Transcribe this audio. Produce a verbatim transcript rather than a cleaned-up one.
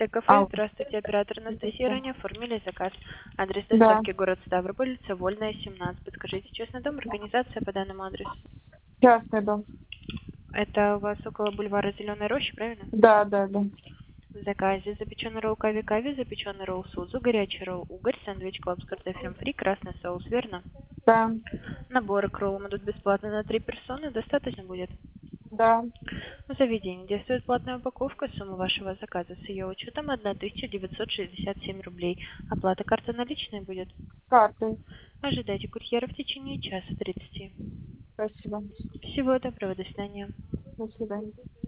Алло. ТКФ, здравствуйте, оператор Анастасия, ранее оформили заказ. Адрес Да, доставки город Ставрополь, улица Вольная, семнадцать. Подскажите, честный дом, организация по данному адресу. частный дом. Это у вас около бульвара Зеленой Рощи, правильно? Да, да, да. В заказе запеченный ролл кави-кави, запеченный ролл сузу, горячий ролл угорь, сэндвич клаб с картофелем фри, красный соус, верно? Да, Наборы к роллам идут бесплатно на три персоны, достаточно будет? да. В заведении действует платная упаковка, сумма вашего заказа с ее учетом тысяча девятьсот шестьдесят семь рублей. Оплата карты наличной будет? Картой. Ожидайте курьера в течение часа тридцати. Спасибо. Всего доброго, до свидания. До свидания.